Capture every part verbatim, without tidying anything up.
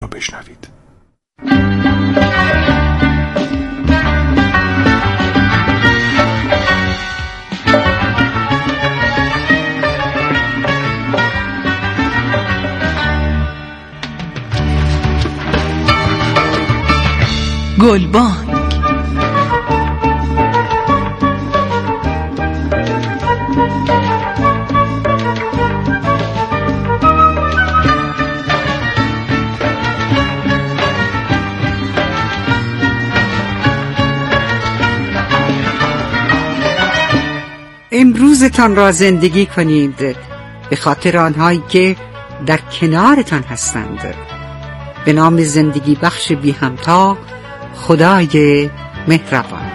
رو بشنوید. گلبانگ. امروزتان را زندگی کنید به خاطر آنهایی که در کنارتان هستند. به نام زندگی بخش بی همتا، خدای مهربان.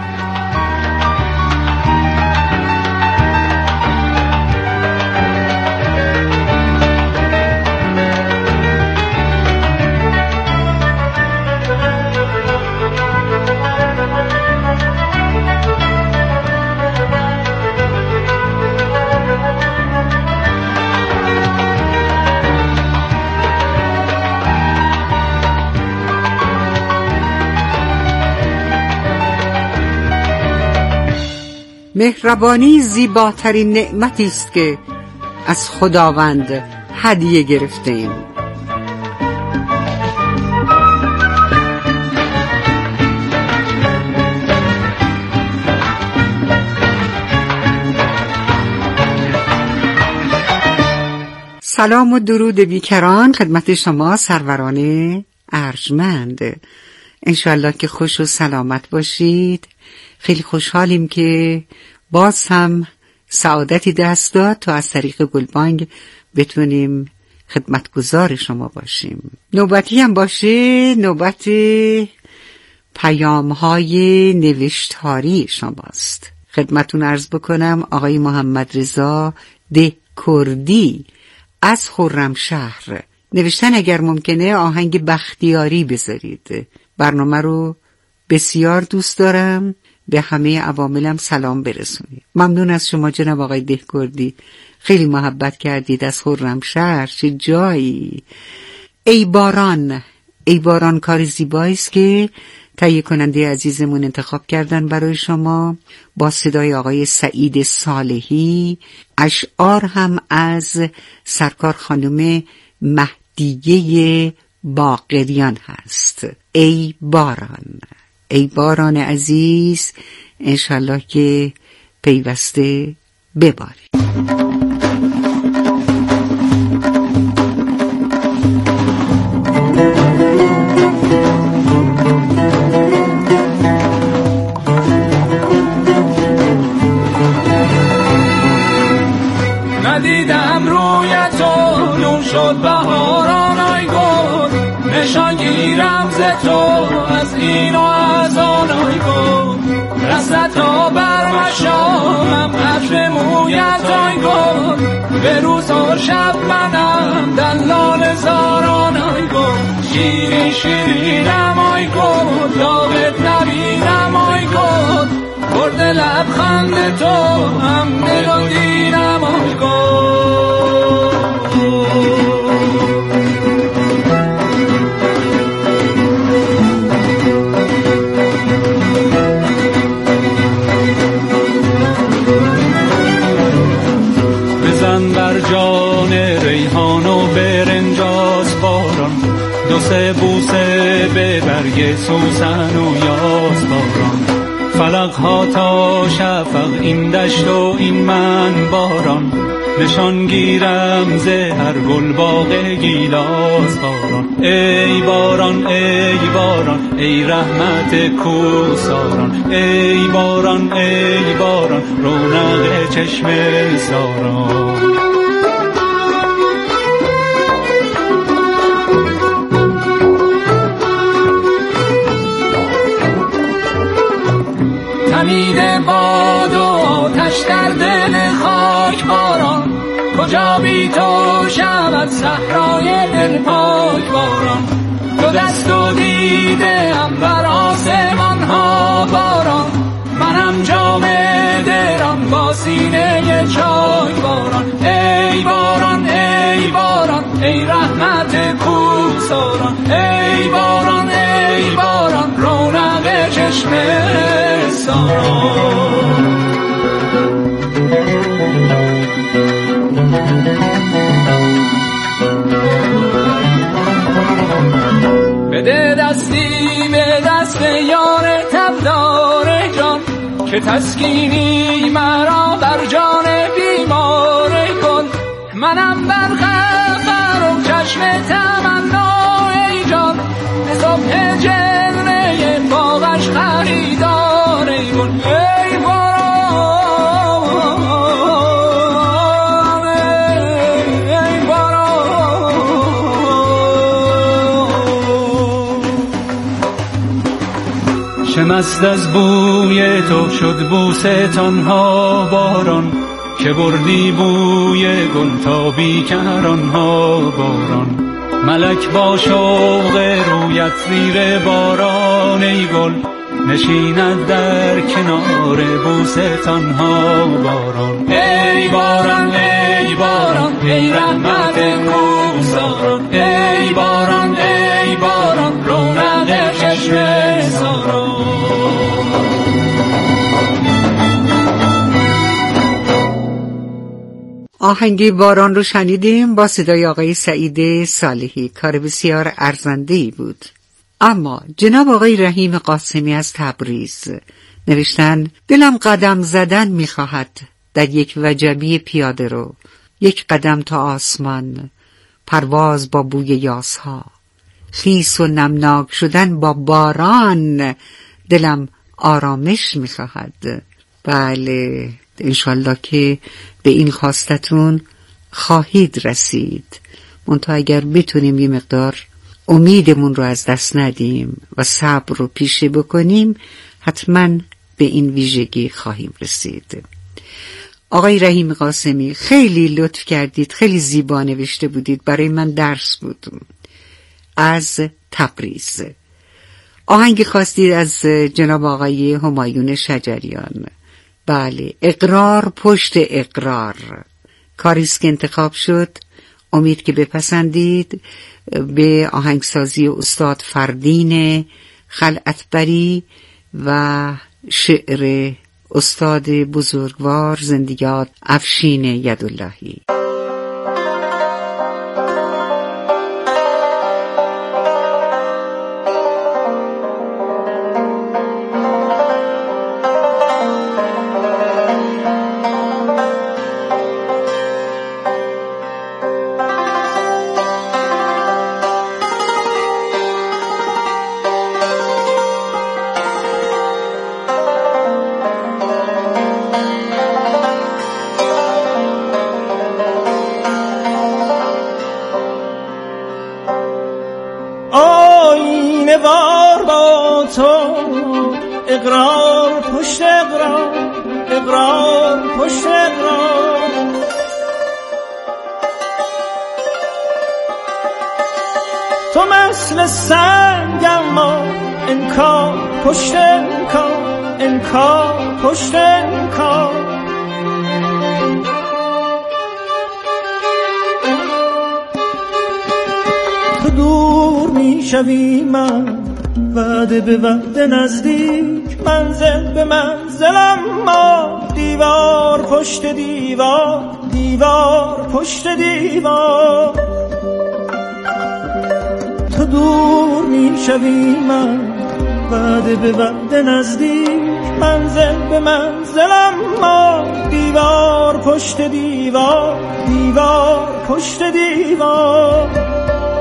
مهربانی زیباترین نعمتی است که از خداوند هدیه گرفته‌ایم. سلام و درود بیکران خدمت شما سروران ارجمند. انشالله که خوش و سلامت باشید. خیلی خوشحالیم که باز هم سعادتی دست داد تا از طریق گلبانگ بتونیم خدمتگزار شما باشیم. نوبتی هم باشه نوبت پیام‌های نوشتاری شماست. خدمتون عرض بکنم آقای محمد رضا دهکردی از خرمشهر نوشتن اگر ممکنه آهنگ بختیاری بذارید. برنامه رو بسیار دوست دارم، به همه عواملم سلام برسونید. ممنون از شما جناب آقای دهکردی، خیلی محبت کردید از خرمشهر. چه جایی. ای باران، ای باران کار زیبایی است که تهیه کننده عزیزمون انتخاب کردن برای شما با صدای آقای سعید صالحی. اشعار هم از سرکار خانم مهدیه باقریان هست. ای باران، ای باران عزیز، انشالله که پیوسته بباری. ندیدم رویتو نور شد بهاران آی گل، نشان گیرم ز تو از این و از آن آی گل، رسد تا بر مشامم عطر مویت آی گل، به روز و شب منم دلال زاران آی گل، شیرین شیرینم آی گل، داغت نبینم آی گل، برد لبخند تو هم دل و دیرم آی گل. بزن بر جان ریحان و برنجاز باران، دو سه بوسه به برگ سوسن و یاس باران، فلق ها تا شفق این دشت و این من باران، نشان گیرم ز هر گل باغ گیلاس باران. ای باران ای باران ای رحمت کوساران، ای باران ای باران رونق چشم زاران. تمید باد و آتش در دل خاک باران، کجا بی تو شود صحرای دل پاک باران، دو دست و دیده هم بر آسمان ها باران، منم جام درم با سینه چاک باران. ای باران ای باران ای ای رحمت کوهساران، ای باران ای باران رونق چشم ساران. بده دستی به دست یار تبدار جان، که تسکینی مرا بر جان بیمار کن. منم بر خفر و چشم تمنا ای جان، به صبح جلوه باغش خریدار ای کن. ای باران ای باران، چه مست از بوی تو شد بوستانها باران، که بردی بوی گل تا بیکرانها باران. ملک با شوق رویت زیر باران ای گل، نشیند در کنار بوستانها باران. ای باران ای باران ای رحمت کوهساران، ای باران ای باران رونق چشم ساران. آهنگ باران رو شنیدیم با صدای آقای سعید صالحی. کار بسیار ارزنده‌ای بود. اما جناب آقای رحیم قاسمی از تبریز نوشتن دلم قدم زدن می‌خواهد در یک وجبی پیاده رو، یک قدم تا آسمان، پرواز با بوی یاسها، خیس و نمناک شدن با باران، دلم آرامش می‌خواهد. بله، انشالله که به این خواستتون خواهید رسید. منتها اگر بتونیم یه مقدار امیدمون رو از دست ندیم و صبر رو پیشه بکنیم، حتما به این ویژگی خواهیم رسید. آقای رحیم قاسمی خیلی لطف کردید، خیلی زیبا نوشته بودید، برای من درس بود. از تبریز آهنگ خواستید از جناب آقای همایون شجریان. بله، اقرار پشت اقرار کاریست که انتخاب شد. امید که بپسندید. به آهنگسازی استاد فردین خلعتبری و شعر استاد بزرگوار زندیات افشین یداللهی. وار با تو اقرار پشت اقرار، اقرار پشت اقرار. تو مثل سنگ اما انکار پشت انکار، انکار پشت انکار. تو دور می شوی من وعده به وعده نزدیک، منزل به منزلم ما دیوار پشت دیوار، دیوار پشت دیوار. تو دور می شوی من وعده به وعده نزدیک، منزل به منزلم ما دیوار پشت دیوار، دیوار پشت دیوار.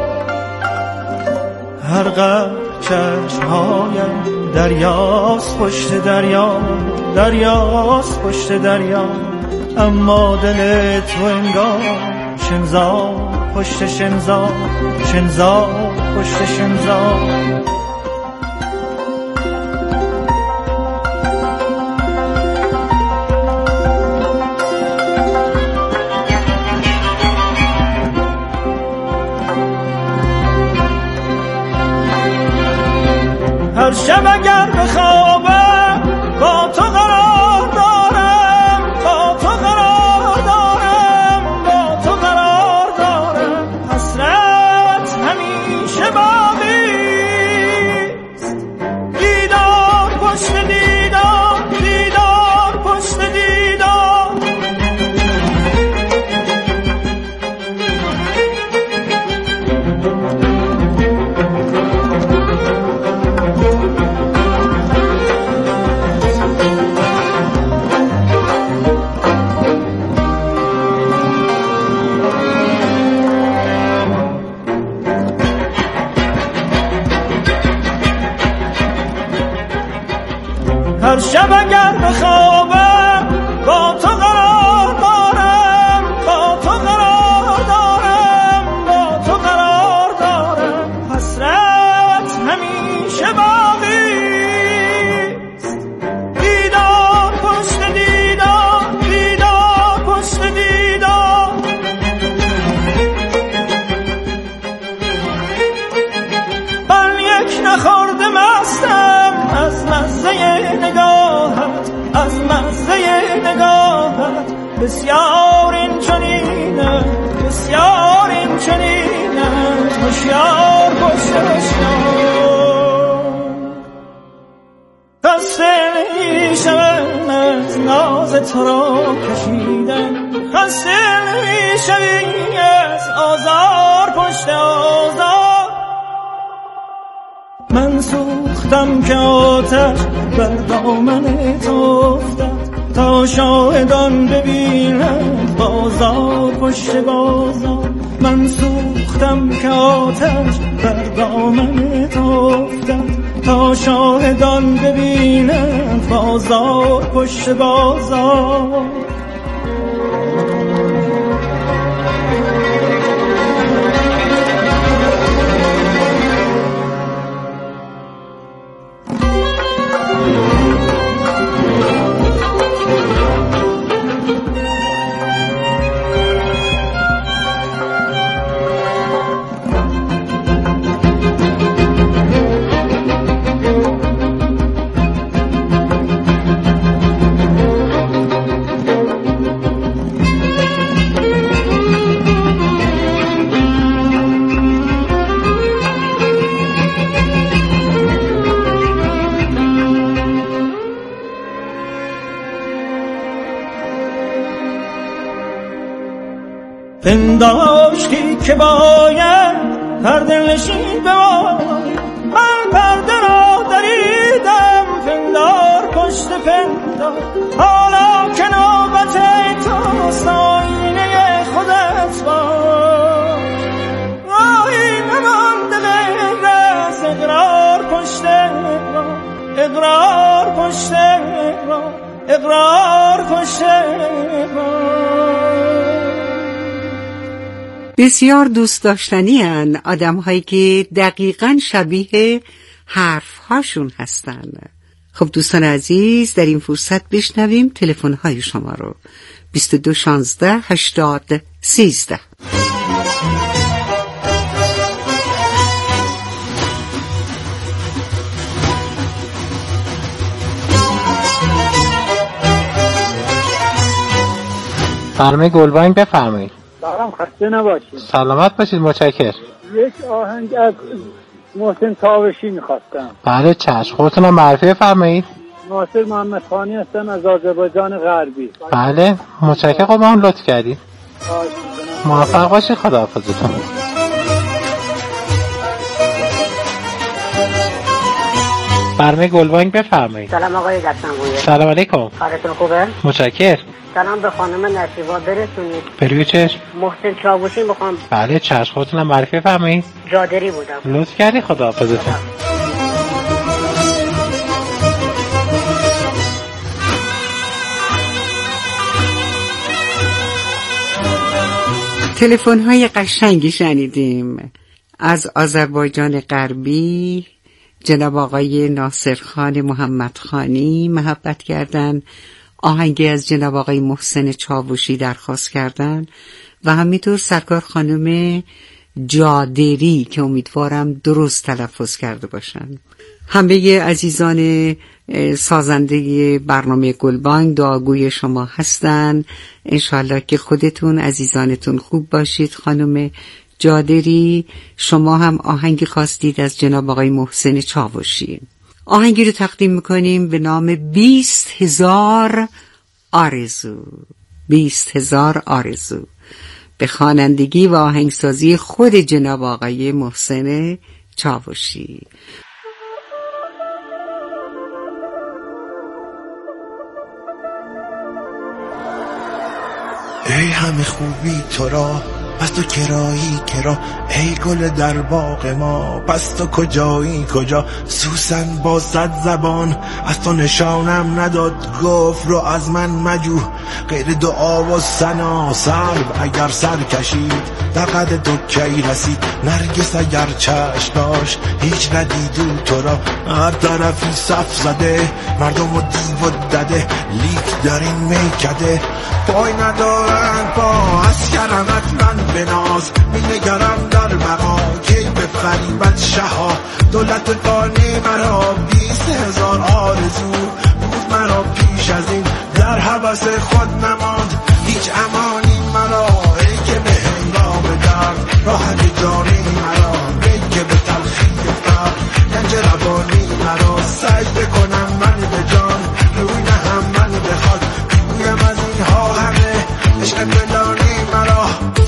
هر قدر چشمهایم دریاست پشت دریا، دریاست پشت دریا. اما دل تو انگار شنزار پشت شنزار، شنزار پشت شنزار. هر شب اگر بخوابم با تو قرار دارم، با تو قرار دارم، با تو قرار دارم. حسرت هر شب اگر بخوابم با تو قرار دارم، با تو قرار دارم، با تو قرار دارم. حسرت همیشه باقی است، دیدار پشت دیدار، دیدار پشت دیدار. من یک نخورده مستم از مزه نگاهت، از مزه نگاهت. بسیار این چنینه، بسیار این چنینه. هوشیار باش هوشیار، خسته نمیشم از ناز تو را کشیدن، خسته نمیشم از آزار پشت آزار. من سوختم که آتش بر دامن تو افتد، تا شاهدان ببینند بازار پشت بازار. من سوختم که آتش بر دامن تو افتد، تا شاهدان ببینند بازار پشت بازار. پنداشتی که باید پرده نشین بماند، من پرده را دریدم پندار پشت پندار. حالا که نوبت توست آینه خودت باش، راهی نمانده غیر از اقرار پشت اقرار، اقرار پشت اقرار، اقرار پشت اقرار. بسیار دوست داشتنی هن آدم هایی که دقیقاً شبیه حرف هاشون هستن. خب دوستان عزیز، در این فرصت بشنویم تلفن های شما رو. بیست و دو شانزده هشتاد سیزده. فرمه گلبانگ بفرمایید. سلام، خسته نباشید. سلامت باشید، متشکرم. یک آهنگ از محسن چاوشی میخواستم. بله چشم، خودتونم معرفی بفرمایید. ناصر محمد خانی هستم از آذربایجان غربی. بله متشکرم، خب من لطف کردید. موفق باشید، خداحافظتون. فرمه گلبانگ بفرمایید. سلام آقای گفتنگویه. سلام علیکم. کارتون خوبه؟ متشکرم. سلام به خانم نصیبا برسونید. بروی چشم. محسن چاوشی میخوام. بله چشم، خودتونم معرفی بفرمایید. جادری بودم. لطف کردی، خداحافظتون. تلفن های قشنگی شنیدیم از آذربایجان غربی. جناب آقای ناصر خان محمد خانی محبت کردن، آهنگی از جناب آقای محسن چاوشی درخواست کردن و همینطور سرکار خانم جادری که امیدوارم درست تلفظ کرده باشن. همه عزیزان سازنده برنامه گلبانگ دعاگوی شما هستن. انشالله که خودتون عزیزانتون خوب باشید. خانم جادری، شما هم آهنگی خواستید از جناب آقای محسن چاوشی. آهنگی رو تقدیم میکنیم به نام بیست هزار آرزو. بیست هزار آرزو به خوانندگی و آهنگسازی خود جناب آقای محسن چاوشی. ای همه خوبی تو را پس تو کرایی کرا ای گل در باغ ما، پس تو کجایی کجا سوسن با صد زبان، از تو نشانم نداد گفت رو از من مجو، غیر دعا و ثنا سلب اگر سر کشید در قد تو کی رسید، نرگس اگر چشم داشت هیچ ندیدو تو را، هر طرفی صف زده مردم و دیو و دده، لیک در این میکده پای ندارن پا، از کرمت من بناز می نگرم در بقا، کی به فریبت شها دولت فانی مرا، بیست هزار آرزو بود مرا پیش از این، در هوس خود نماند هیچ امانی مرا، ای که به هنگام درد راحت جانی مرا، ای که به تلخی فرق گنج روانی مرا، سجده کنم من به جان روی نهم من بخواد، گویم از اینها همه عشق فلانی مرا.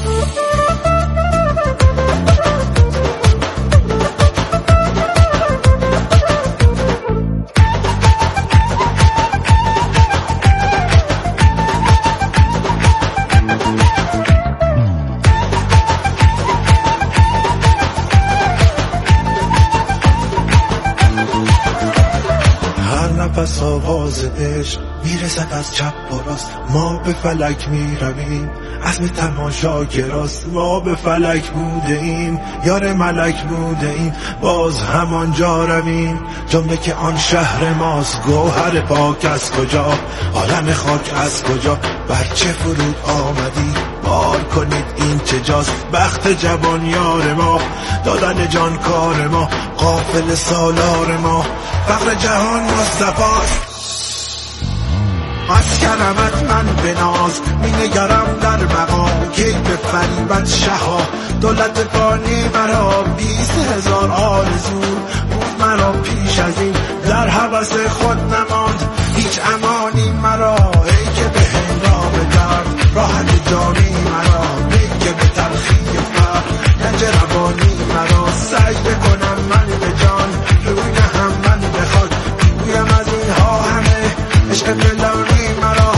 نفس آواز عشق میرسد از چپ و راست، ما به فلک میرویم عزم تماشا گراست، ما به فلک بوده ایم یار ملک بوده ایم باز همانجا رویم، جمله که آن شهر ماست، گوهر پاک از کجا عالم خاک از کجا، بر چه فرود آمدی بار کنید این چه جاست، بخت جوان یار ما دادن جان کار ما، قافل سالار ما فقر جهان مصطفاست، از کرمت من بناز می نگرم در بقا، کی به فریبت شها دولت فانی مرا، بیست هزار آرزو بود مرا پیش از این، در هوس خود نماند هیچ امانی مرا، ای که به هنگام درد راحت جانی مرا، ای که به تلخی فرق گنج روانی مرا، سجده کنم من به جان روی نهم من بخواد، گویم از اینها همه عشق فلانی مرا.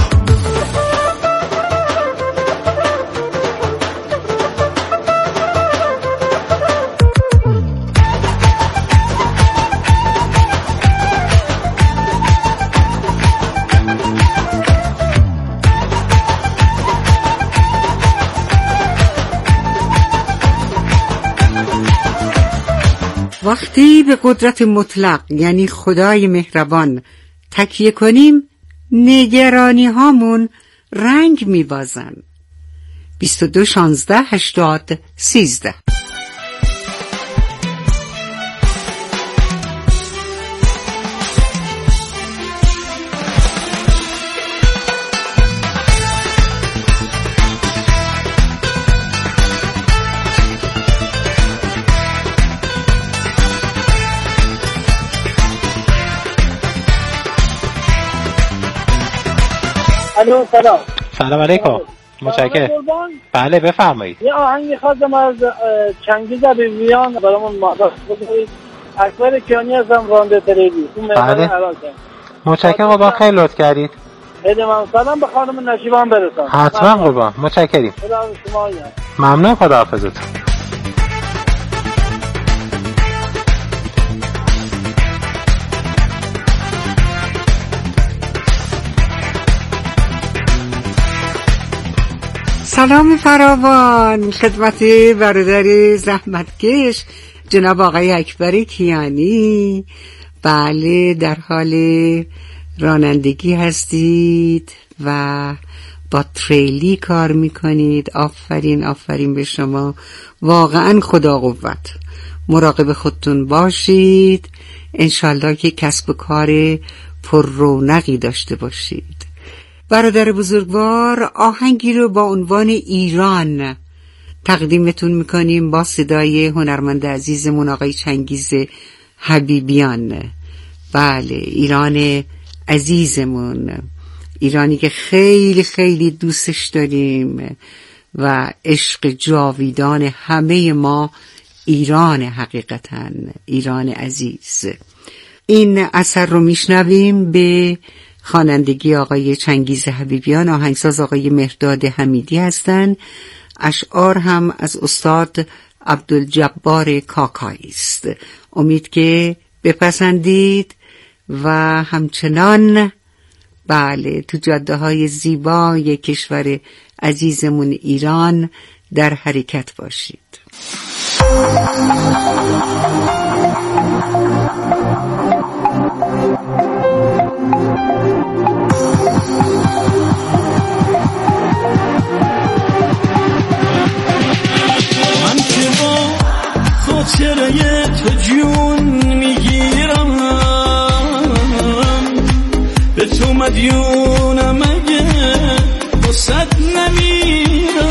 وقتی به قدرت مطلق یعنی خدای مهربان تکیه کنیم، نگرانی هامون رنگ میبازن. بیست و دو شانزده هشتاد سیزده. الو سلام. سلام علیکم. متشکرم. بله بفرمایید. یه آهنگی خواستم از چنگیز حبیبیان برامون معرفی کنید. اکبر کیانی هستم راننده تریلی. بله. متشکرم قربان، خیلی لطف کردید. خیلی ممنون. سلام به خانم نشیبان برسان. حتما قربان. متشکرم. خدا شما یا. ممنون، خداحافظتون. سلام فراوان خدمت برادر زحمتکش جناب آقای اکبر کیانی. بله، در حال رانندگی هستید و با تریلی کار میکنید. آفرین آفرین به شما، واقعا خدا قوت. مراقب خودتون باشید، انشالله که کسب و کار پر رونقی داشته باشید. برادر بزرگوار، آهنگی رو با عنوان ایران تقدیمتون میکنیم با صدای هنرمند عزیزمون آقای چنگیز حبیبیان. بله، ایران عزیزمون، ایرانی که خیلی خیلی دوستش داریم و عشق جاویدان همه ما ایران، حقیقتاً ایران عزیز. این اثر رو میشنویم به خوانندگی آقای چنگیز حبیبیان، آهنگساز آقای مهرداد حمیدی هستند. اشعار هم از استاد عبدالجبار کاکایی است. امید که بپسندید و همچنان بله تو جاده های زیبای کشور عزیزمون ایران در حرکت باشید. من که با خاطره تو جون میگیرم، به تو مدیونم اگه با صد نمیرم،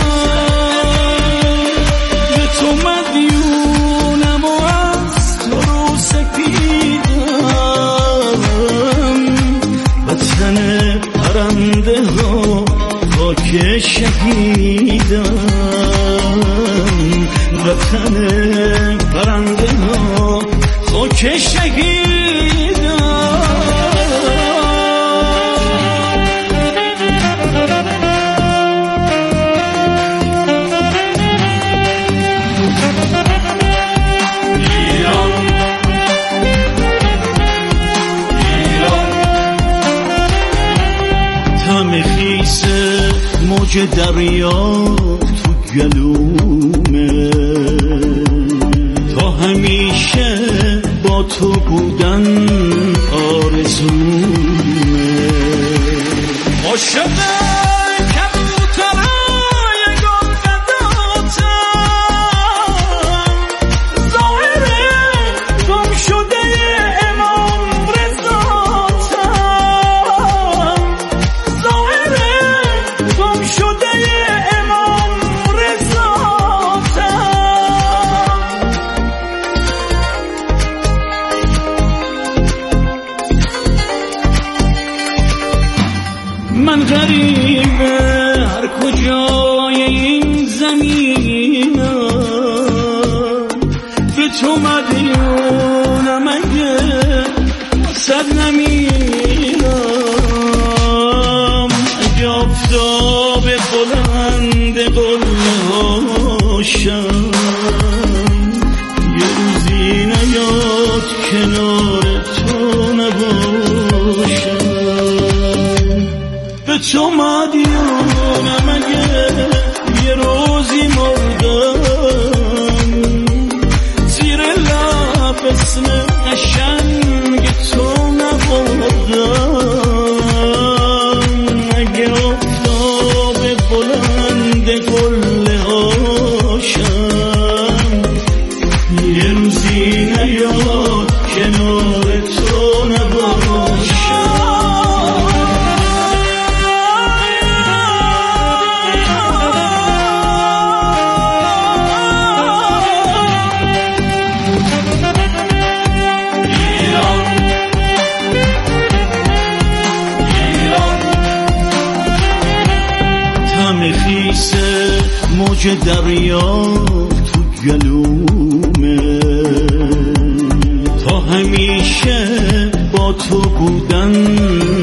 به تو مدیونم و از تو رو سپیدم، وطن پرنده ها خاک شهیدم، وطن پرنده ها خاک شهیدم. موج دریا تو گلومه، تا همیشه با تو بودن آرزومه. عاشق کبوترای گل قداتم، ظاهر گم شده امام رضاتم، ظاهر گم شده امام رضاتم. من غریبه هر کجای این زمینم، به تو مدیونم اگه صد نمیرم، اگه آفتاب بلند قله هاشم یه روزی نیاد کنار تو نباشم، به تو مدیونم اگه یه روزی مردم، زیر لب اسم قشنگ تو نبردم، اگه آفتاب بلند قله هاشم یه روزی نیاد کنار تو نباشم. موج دریا تو گلومه، تا همیشه با تو بودن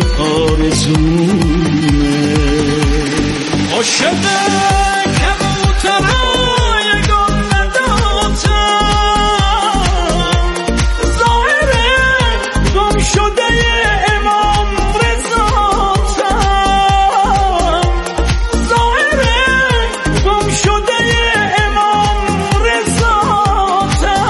آرزومه. عاشق کبوترای گل قداتم، ظاهر گم شده امام رضاتم، ظاهر گم شده امام رضاتم.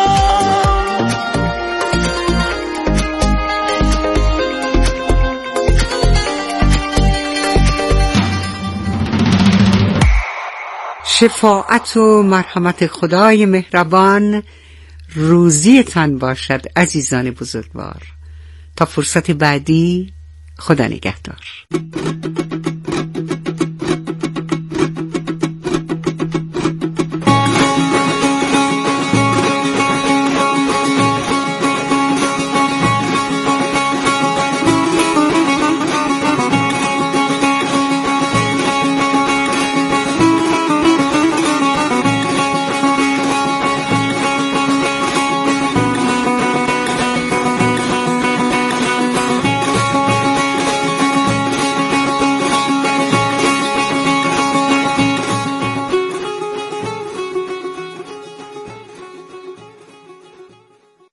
شفاعت و مرحمت خدای مهربان روزیتان باشد عزیزان بزرگوار. تا فرصت بعدی، خدا نگهدار.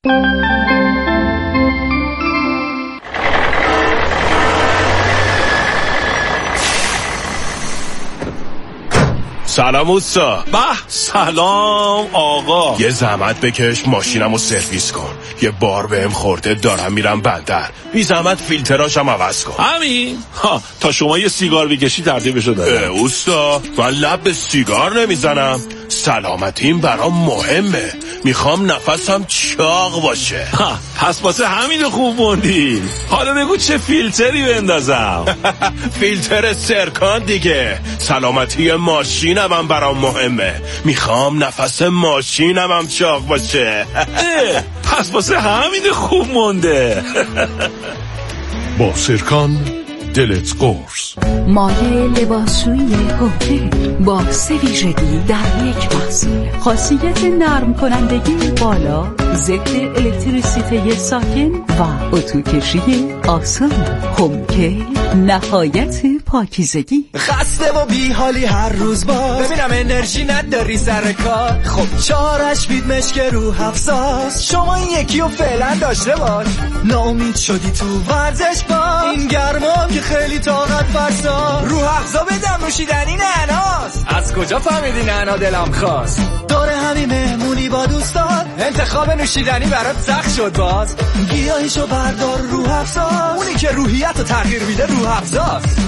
سلام اوستا. به سلام آقا. یه زحمت بکش ماشینمو سرویس کن. یه بار بهم خورده دارم میرم بندر. بی زحمت فیلتراشم عوض کن. همین؟ ها تا شما یه سیگار بکشی ترتیبشو دارم. اوستا من لب به سیگار نمیزنم. سلامتیم برام مهمه. میخوام نفسم چاق باشه. ها پس واسه همین خوب موندی. حالا بگو چه فیلتری بندازم؟ فیلتر سرکان دیگه. سلامتی ماشینم هم برام مهمه. میخوام نفس ماشینم هم چاق باشه. پس واسه همین خوب مونده. با سرکان دلت قرص. مایه لباسشویی هوکه با سه ویژگی در یک محصول. خاصیت نرم کنندگی بالا، ضد الکتریسیته ساکن و اتوکشی آسان. هوکه نهایت پاکیزگی. خسته و بی حالی هر روز باز ببینم انرژی نداری سر کار. خب چارش بید مشک رو افساس. شما این یکی رو فعلا داشته باش. ناامید شدی تو ورزش باز. این گرمام که خیلی طاقت فرسا. رو اغذا بدم نوشیدنی نعناست. از کجا فهمیدی نعنا دلم خواست؟ داره همین مهمونی با دوستان. انتخاب نوشیدنی برات سخت شد باز. گیاهیشو بردار رو افزاست. اونی که روحیت رو تغییر میده رو افزاست.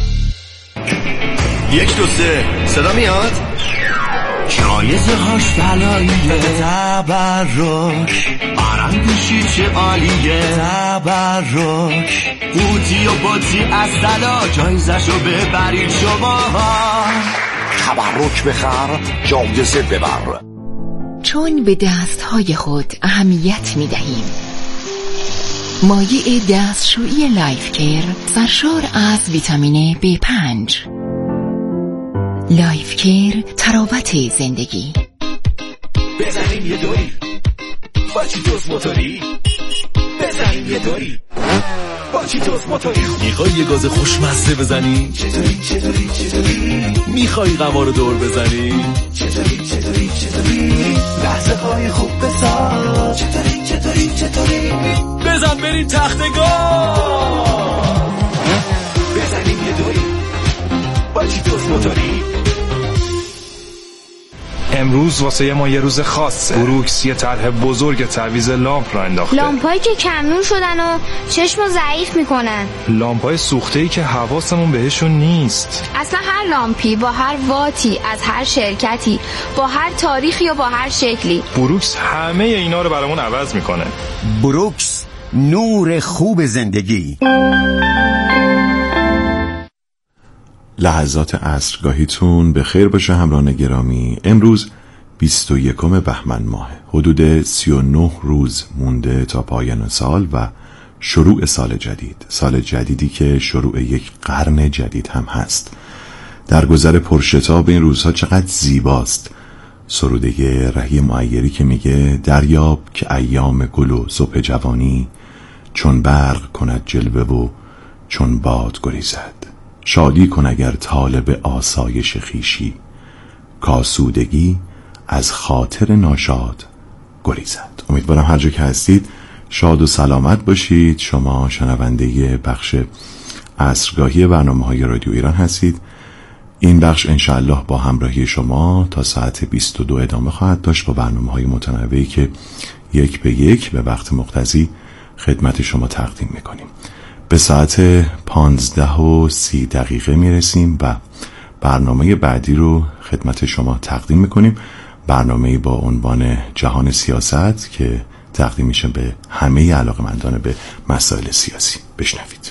یک دو سه صدا میاد. جایزه هاش بلاییه. تبرک آرندوشی چه عالیه. تبرک بودی و بودی از طلا. جایزشو ببرید شما. تبرک بخر جایزه ببر. چون به دستهای خود اهمیت می دهیم، مایع دستشویی لایف کیر سرشار از ویتامین بی پنج. لایف کیر تراوت زندگی. بزنیم یه دوری با چیتوس موتوری. بزنیم یه دوری با چیتوس موتوری. میخوای یه گاز خوشمزه بزنی؟ چطوری چطوری چطوری؟ میخوای قوارو دور بزنی؟ چطوری چطوری چطوری؟ لحظه های خوب بساز. چطوری چطوری چطوری؟ بزن بریم تختگاه. بزنیم یه دوری با چیتوس موتوری. امروز واسه ما یه روز خاصه. بروکس یه طرح بزرگ تعویض لامپ را انداخته. لامپایی که کمنون شدن و چشمو ضعیف میکنن. لامپای سوخته‌ای که حواسمون بهشون نیست. اصلا هر لامپی با هر واتی از هر شرکتی با هر تاریخی و با هر شکلی، بروکس همه اینا رو برامون عوض میکنه. بروکس نور خوب زندگی. لحظات عصرگاهیتون به خیر باشه همراهان گرامی. امروز بیست و یکم بهمن ماه، حدود سی و نه روز مونده تا پایان سال و شروع سال جدید. سال جدیدی که شروع یک قرن جدید هم هست. در گذر پرشتاب این روزها چقدر زیباست سروده رهی معیری که میگه دریاب که ایام گل و صبح جوانی، چون برق کند جلوه و چون باد گریزد. شادی کن اگر طالب آسایش خیشی، کاسودگی از خاطر ناشاد گریزد. امیدوارم هر جا که هستید شاد و سلامت باشید. شما شنونده بخش عصرگاهی برنامه‌های رادیو ایران هستید. این بخش انشاءالله با همراهی شما تا ساعت بیست و دو ادامه خواهد داشت با برنامه‌های متنوعی که یک به یک به وقت مقتضی خدمت شما تقدیم می‌کنیم. به ساعت پانزده و سی دقیقه میرسیم و برنامه بعدی رو خدمت شما تقدیم میکنیم. برنامه با عنوان جهان سیاست که تقدیم میشه به همه علاقه‌مندان به مسائل سیاسی. بشنوید.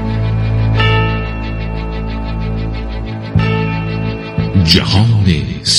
جهان